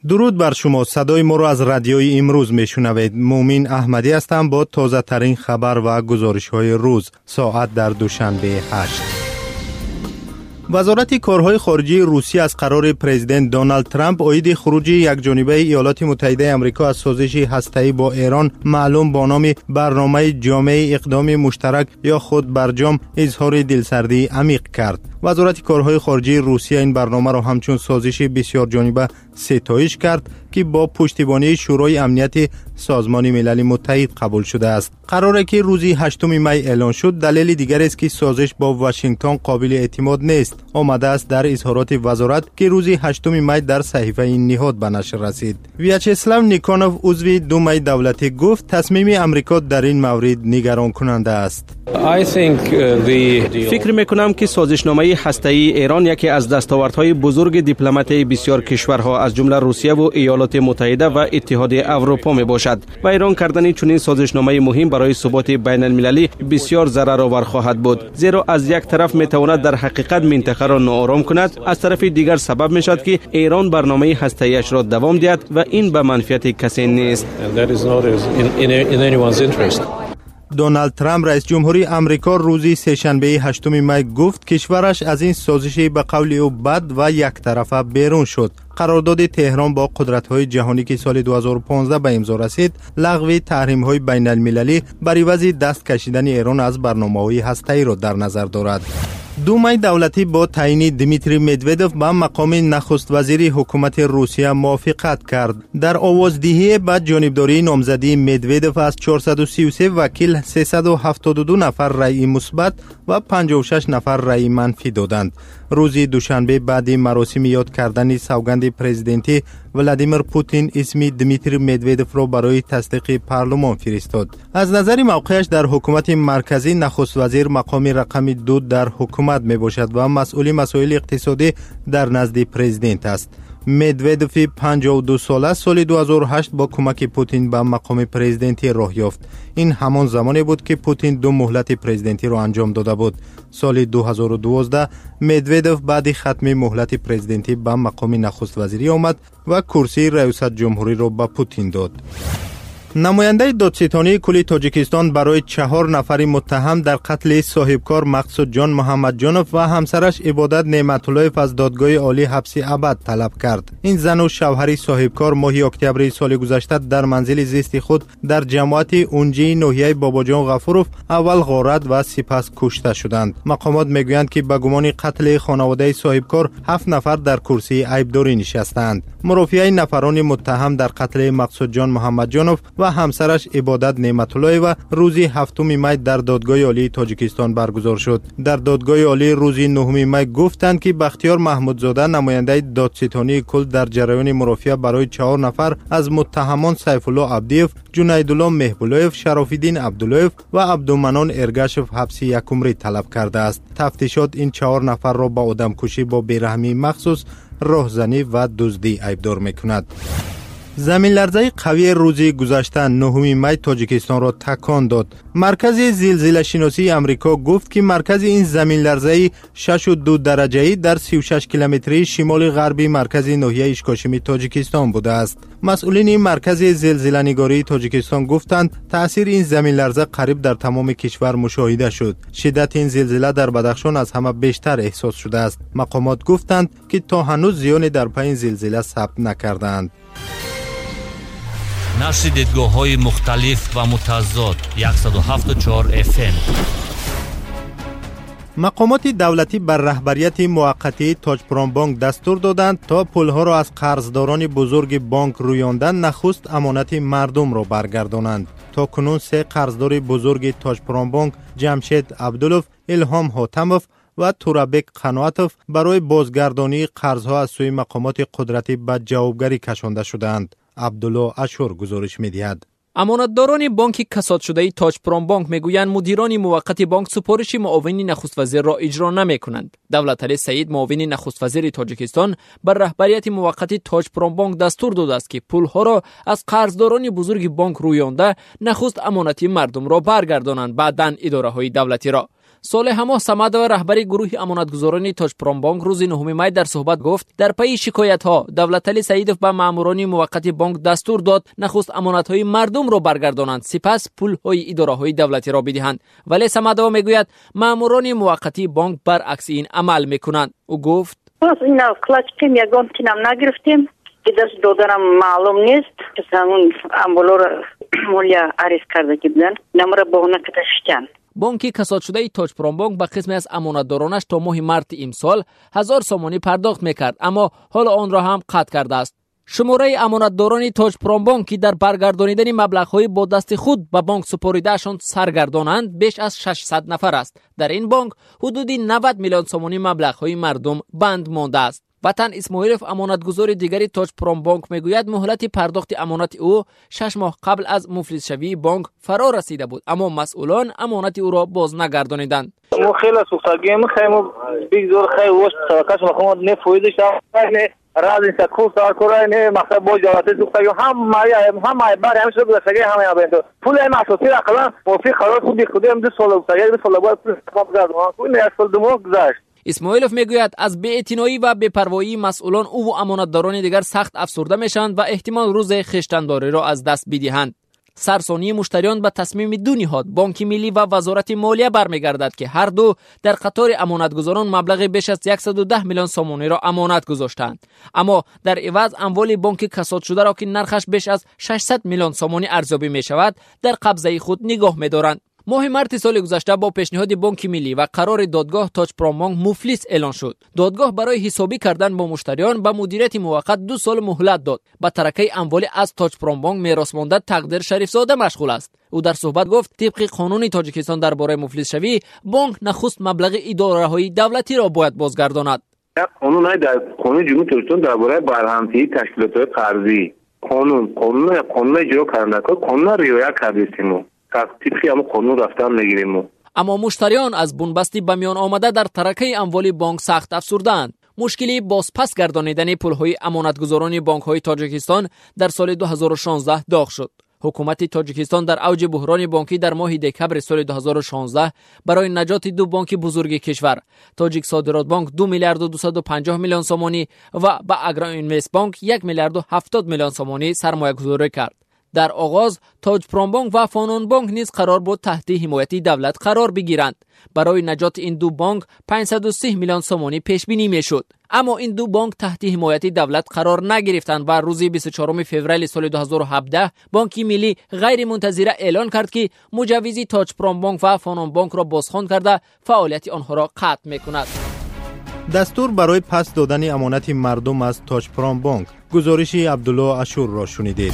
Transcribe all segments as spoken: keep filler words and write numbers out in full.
درود بر شما. صدای ما را از رادیوی امروز میشنوید. مومین احمدی هستم با تازه ترین خبر و گزارش های روز. ساعت در دوشنبه هشت. وزارت کارهای خارجه روسیه از قرار پرزیدنت دونالد ترامپ عاید خروج یکجانبه ایالات متحده آمریکا از سازش هسته‌ای با ایران معلوم با نام برنامه جامع اقدام مشترک یا خود برجام اظهار دلسردی عمیق کرد. وزارت کارهای خارجه روسیه این برنامه را همچون سازش بسیار جانبه ستایش کرد که با پشتیبانی شورای امنیت سازمان ملل متحد قبول شده است. قراره که روزی هشتم می اعلان شد. دلیل دیگر است که سازش با واشنگتن قابل اعتماد نیست. آمده است در اظهارات وزارت که روزی هشتم می در صحیفه این نهاد به نشر رسید. ویاچسلاو نیکانوف عضو دومای دولتی گفت تصمیم امریکا در این مورد نگران کننده است. فکر میکنم که سازشنامه هسته‌ای ایران یکی از دستاوردهای بزرگ دیپلماتی بسیار کشورها از جمله روسیه و ایالات متحده و اتحاد اروپا می باشد و ایران کردن چنین سازشنامه مهم برای ثبات بین المللی بسیار ضررآور خواهد بود، زیرا از یک طرف می تواند در حقیقت منطقه را ناآرام کند، از طرف دیگر سبب می شود که ایران برنامه هسته‌ایش را دوام دهد و این به منفعت کسی نیست. دونالد ترامپ رئیس جمهوری امریکا روزی سه‌شنبه هشتم می گفت کشورش از این سازش به قول او بد و یک طرفه بیرون شد. قرارداد تهران با قدرت‌های جهانی که سال دو هزار و پانزده به امضا رسید، لغو تحریم‌های بین المللی بر عوض دست کشیدن ایران از برنامه‌های هسته‌ای را در نظر دارد. دومای دولتی با تعیین دیمیتری مدودوف به مقام نخست وزیر حکومت روسیه موافقت کرد. در آوازدهی به جانبداری نامزدی مدودوف از چهارصد و سی و سه وکیل سیصد و هفتاد و دو نفر رأی مثبت و پنجاه و شش نفر رأی منفی دادند. روز دوشنبه بعد مراسم یاد کردن سوگند پرزیدنتی ولادیمیر پوتین اسم دیمیتری مدودوف را برای تصدیق پارلمان فرستاد. از نظر موقعش در حکومت مرکزی نخست وزیر مقام رقم دو در حکومت می باشد و مسئول مسائل اقتصادی در نزد پرزیدنت است. مدودوف پنجاه و دو ساله سال دو هزار و هشت با کمک پوتین به مقام پرزیدنتی راه یافت. این همان زمانی بود که پوتین دو مهلت پرزیدنتی را انجام داده بود. سال دو هزار و دوازده مدودوف بعد ختم مهلت پرزیدنتی به مقام نخست وزیری آمد و کرسی ریاست جمهوری را به پوتین داد. نماینده دادستانی کل تاجیکستان برای چهار نفر متهم در قتل صاحبکار مقصود جان محمد جانوف و همسرش عبادت نعمت‌اللهیف از دادگاه عالی حبس ابد طلب کرد. این زن و شوهر صاحبکار ماه اکتبر سال گذشته در منزل زیست خود در جماعت اونجی ناحیه باباجان غفوروف اول غارت و سپس کشته شدند. مقامات میگویند که به گمان قتل خانواده صاحبکار هفت نفر در کرسی عیبداری نشستند. مرافعه نفران متهم در قتل مقصود جان محمد جانوف و همسرش عبادت نعمت‌الله و روزی هفتم می در دادگاه عالی تاجیکستان برگزار شد. در دادگاه عالی روزی نهم می گفتند که بختیار محمودزاده نماینده دادستانی کل در جریان مرافعه برای چهار نفر از متهمان سیف الله عبدیف، جنیدالله مهبولایف، شرافالدین عبداللهیف و عبدالمنان ارگشف حبس یک عمری طلب کرده است. تفتیشات این چهار نفر را با آدمکشی با بیرحمی مخصوص، راهزنی و دزدی ایبدار می‌کند. زمین لرزه قوی روز گذشته نهم می تاجیکستان را تکان داد. مرکز زلزله شناسی امریکا گفت که مرکز این زمین لرزه شش و دو درجه‌ای در سی و شش کیلومتری شمال غربی مرکز ناحیه اشکاشمی تاجیکستان بوده است. مسئولین مرکز زلزله نگاری تاجیکستان گفتند تأثیر این زمین لرزه قریب در تمام کشور مشاهده شد. شدت این زلزله در بدخشان از همه بیشتر احساس شده است. مقامات گفتند که تا هنوز زیانی در پای این زلزله ثبت نکردند. نشر دیدگاه‌های مختلف و متضاد صد و هفت و چهار اف ام. مقامات دولتی بر رهبریت موقتی تاج پرام بانک دستور دادند تا پولها را از قرضداران بزرگ بانک رویاندن نخست امانت مردم را برگردانند. تا کنون سه قرضدار بزرگ تاج پرام بانک جمشید عبدالوف، الهام حاتموف و تورابک قنواتوف برای بازگردانی قرضها از سوی مقامات قدرتی به جوابگری کشانده شدند. عبدالله اشور گزارش می‌دهد. امانتداران بانک کساد شده تاج پرام بانک میگویند مدیران موقت بانک سپارش معاون نخست وزیر را اجرا نمی‌کنند. دولت علی سعید معاون نخست وزیر تاجیکستان بر رهبریت موقت تاج پرام بانک دستور داده است که پولها را از قرضداران بزرگ بانک رویانده نخست امانتی مردم را برگردانند، بعداً اداره‌های دولتی را. صالح هماه صمدوی رهبری گروه امانتگزاران تاجپرامبانک روز نهم می در صحبت گفت در پی شکایت ها دولتعلی سعیدов به ماموران موقت بانک دستور داد نخست امانت های مردم را برگردانند سپس پول های اداره های دولتی را بدهند، ولی صمدوی میگوید ماموران موقتی بانک برعکس این عمل میکنند. او گفت باز اینا کلاچکیم یگان تینم نگرفتیم که دست دادنم معلوم نیست که همون امبولو را مولیا عریض کرده که بدن نمره بهونه کتشتن. بانک کساد شده تاجپرامبانک به قسمی از امانتدارانش تا ماه مارس امسال هزار سامانی پرداخت میکرد، اما حال آن را هم قطع کرده است. شماره امانتداران تاجپرامبانک که در برگردانیدن مبلغ‌های با دست خود به بانک سپردهشان سرگردانند بیش از ششصد نفر است. در این بانک حدودی نود میلیون سامانی مبلغ‌های مردم بند مانده است. وطن اسماعیلوف امانتگزار دیگری تاجپرامبانک میگوید مهلت پرداخت امانت او شش ماه قبل از مفلس شوی بانک فرا رسیده بود، اما مسئولان امانت او را باز نگردانیدند. ما خیلی سوختگی می‌خوایم بگذار خیلی وقت سرکش مخمود نفویدش نه راز این سکو سر کرای نه مقصد با جواته سوختگی هم مای هم مای بار همش رو بسگی همه آبندو پول این اساسی اقلا موفی خلاص خودی خودی هم دو سال سگی دو سال بعد پول گذاشت کوی نه اصل دمو گذاشت. اسماعیلوف میگوید از بی‌اعتنایی و بی‌پروایی مسئولان او و امانتداران دیگر سخت افسرده میشند و احتمال روز خویشتن‌داری را از دست بدهند. سرسانی مشتریان به تصمیم دو نهاد بانک ملی و وزارت مالیه برمیگردد که هر دو در قطار امانتگزاران مبلغ بیش از صد و ده میلیون سامانی را امانت گذاشتند، اما در عوض اموال بانک کساد شده را که نرخش بیش از ششصد میلیون سامانی ارزیابی می شود در قبضه خود نگاه می دارند. ماه مارس سال گذشته با پیشنهاد بانک ملی و قرار دادگاه تاجپرامبانک مفلس اعلان شد. دادگاه برای حسابی کردن با مشتریان به مدیریت موقت دو سال مهلت داد. با ترکه اموال از تاجپرامبانک میراث مانده تقدیر شریفزاده مشغول است. او در صحبت گفت طبق قانون تاجیکستان درباره مفلس شوی بانک نخست مبلغ اداره های دولتی را باید بازگرداند. قانون های در قانون جمهوری تاجیکستان درباره برهمتی تشکیلات قرضی قانون قانون قانون اجرا کردن قانون رعایت کردیم. طبقی هم قانون رفتن میگیریم. اما مشتریان از بنبستی به میان آمده در ترکه اموال بانک سخت افسرده‌اند. مشکلی بازپس گردانیدن پول‌های امانتگزاران بانک‌های تاجیکستان در سال دو هزار و شانزده داغ شد. حکومت تاجیکستان در اوج بحران بانکی در ماه دکبر سال دو هزار و شانزده برای نجات دو بانک بزرگ کشور تاجیک صادرات بانک دو میلیارد و دویست و پنجاه میلیون سامانی و با اگرا اینوست بانک یک میلیارد و هفتاد میلیون سامانی سرمایه گذاری کرد. در آغاز تاجپرامبانک و فانون بانک نیز قرار بود تحت حمایت دولت قرار بگیرند. برای نجات این دو بانک پانصد و سی میلیون سامانی پیش بینی میشد، اما این دو بانک تحت حمایت دولت قرار نگرفتند و روز بیست و چهارم فوریه سال دو هزار و هفده بانک ملی غیر منتظره اعلان کرد که مجوز تاجپرامبانک و فانون بانک را بازخوان کرده فعالیت آنها را قطع میکند. دستور برای پس دادن امانت مردم از تاجپرامبانک. گزارش عبدالله اشور را شنیدید.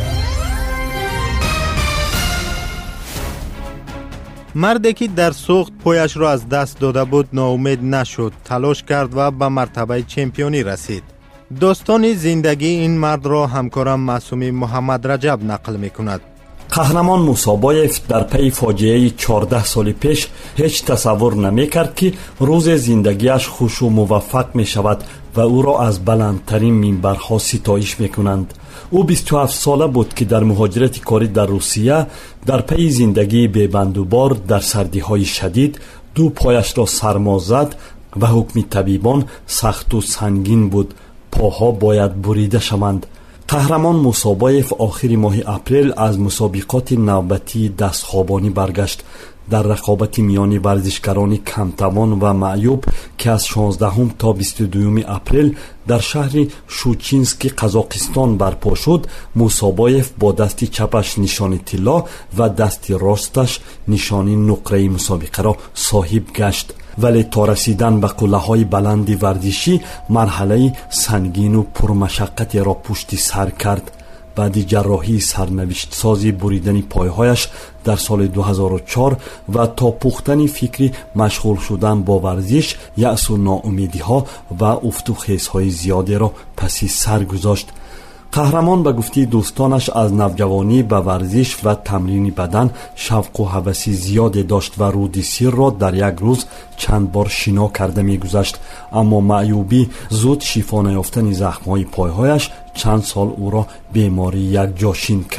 مردی که در سوخت پایش را از دست داده بود ناامید نشد، تلاش کرد و به مرتبه چمپیونی رسید. داستان زندگی این مرد را همکارم معصومی محمد رجب نقل می‌کند. قهرمان موسابایف در پی فاجعه چهارده سال پیش هیچ تصور نمی‌کرد که روز زندگیش خوش و موفق می‌شود و او را از بلندترین منبرها ستایش می‌کنند. او بیست و هفت ساله بود که در مهاجرت کاری در روسیه در پی زندگی بی‌بندوبار در سردی‌های شدید دو پایش را سرما زد و حکم طبیبان سخت و سنگین بود، پاها باید بریده شوند. قهرمان موسابایف آخر ماه اپریل از مسابقات نوبتی دستخوابانی برگشت. در رقابت میان ورزشکاران کمتوان و معیوب که از شانزدهم تا بیست و دوم اپریل در شهر شوچینسک قزاقستان برپا شد، موسابایف با دست چپش نشان طلا و دست راستش نشان نقره مسابقه را صاحب گشت، ولی تا رسیدن به قله‌های بلند ورزشی مرحله سنگین و پرمشقتی را پشت سر کرد. بعد جراحی سرنوشت سازی بریدن پایهایش در سال دو هزار و چهار و تا پختن فکری مشغول شدن با ورزش، یأس و ناامیدی ها و افت و خیزهای زیادی را پسی سر گذاشت. قهرمان به گفته دوستانش از نوجوانی به ورزش و تمرین بدن شوق و هوس زیادی داشت و رود سیر را در یک روز چند بار شنا کرده می‌گذشت، اما معیوبی زود شفا نیافتن زخم‌های پایهایش چند سال او را بیماری یک جاشین کرد.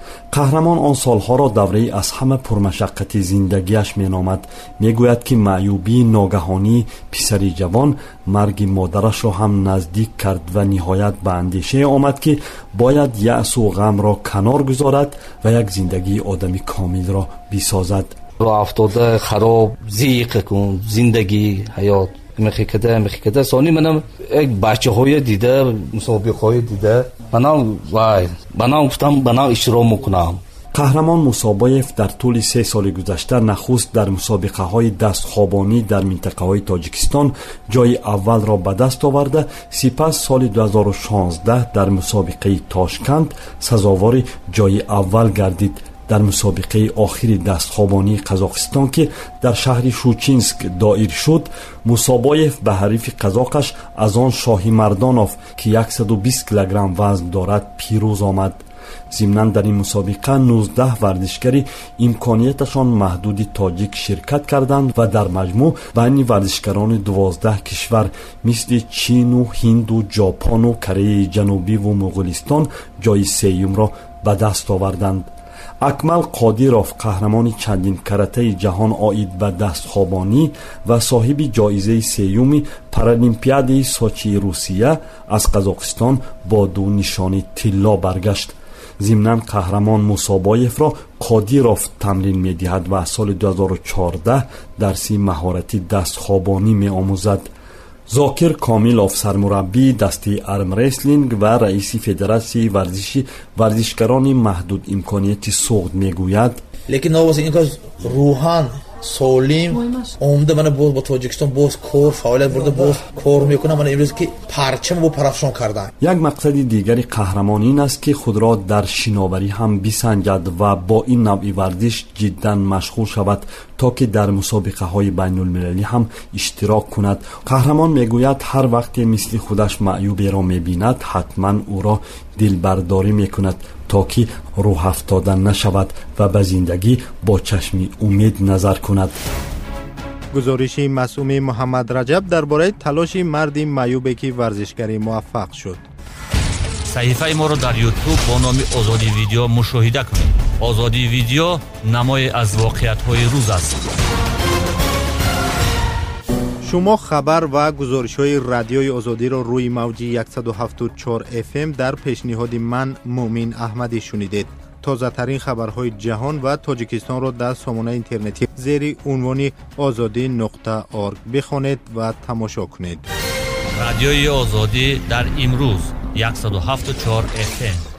қаҳрамон он солҳоро давраи аз ҳама пурмашаққати зиндагиаш меномад. мегӯяд ки маъюбии ногаҳонии писари ҷавон марги модарашро ҳам наздик кард ва ниҳоят ба андешае омад ки бояд яъсу ғамро канор гузорад ва як зиндагии одами комилро бисозад. афтода хароб зиқ кун зиндагӣ ҳаёт мехикада мехикада сони манам як бачаҳое дида мусобиқҳое дида манам вай манам гуфтам манам иштирок мекунам. қаҳрамон мусобоев дар тӯли се соли гузашта нахуст дар мусобиқаҳои дастхобонӣ дар минтақаҳои тоҷикистон ҷои аввалро ба даст оварда, сипас соли ду ҳазору шонздаҳ дар мусобиқаи Тошканд сазовори ҷои аввал гардид. дар мусобиқаи охири дастхобонии Қазоқистон ки дар шаҳри Шучинск доир шуд, Мусобоев ба ҳарифи қазоқаш аз он Шоҳи Мардонов ки яксаду бист килограмм вазн дорад пирӯз омад. зимнан дар ин мусобиқа нуздаҳ варзишгари имконияташон маҳдуди тоҷик ширкат карданд ва дар маҷмӯъ байни варзишгарони дувоздаҳ кишвар мисли Чину, Ҳинду, Ҷопону Кореяи Ҷанубиву Муғулистон ҷои сеюмро ба даст оварданд. акмал қодиров қаҳрамони чандин каратаи ҷаҳон оид ба дастхобонӣ ва соҳиби ҷоизаи сеюми паралимпиадаи Сочии Русия аз Қазоқистон бо ду нишони тилло баргашт. зимнан қаҳрамон Мусобоевро Қодиров тамрин медиҳад ва аз соли ду ҳазору чордаҳ дарси маҳорати дастхобонӣ меомӯзад. зокир комилов сармураббии дастаи армреслинг ва раиси федератсияи варзиши варзишгарони маҳдуд имконияти суғд мегӯяд: лекин навози ин кас рӯҳан солим омда мана боз ба Тоҷикистон боз кор фаъолият бурда боз кор мекунам. мана имрӯз ки парчам бо парафшон кардам. як мақсади дигари қаҳрамон ин аст ки худро дар шиноварӣ ҳам бисанҷад ва бо ин навъи варзиш ҷиддан машғул шавад, то ки дар мусобиқаҳои байнулмилалӣ ҳам иштирок кунад. қаҳрамон мегӯяд ҳар вақте мисли худаш маъюберо мебинад, ҳатман ӯро дилбардорӣ мекунад, то ки рӯҳафтода нашавад ва ба зиндагӣ бо чашми умед назар кунад. гузориши масъуми Муҳаммад Раҷаб дар бораи талоши марди маъюбе ки варзишгарӣ муваффақ шуд. саҳифаи моро дар ютуб бо номи озоди видео мушоҳида кунед. озоди видео намое аз воқеиятҳои рӯз аст. шумо хабар ва гузоришҳои радиои озодиро рӯи мавҷи яксаду ҳафту чор эф эм дар пешниҳоди ман Муъмин Аҳмадӣ шунидед. тозатарин хабарҳои ҷаҳон ва Тоҷикистонро дар сомонаи интернетӣ зери унвони озодӣ нуқта орг бихонед ва тамошо кунед. радиои озодӣ дар имрӯз яксаду ҳафту чор эф эм.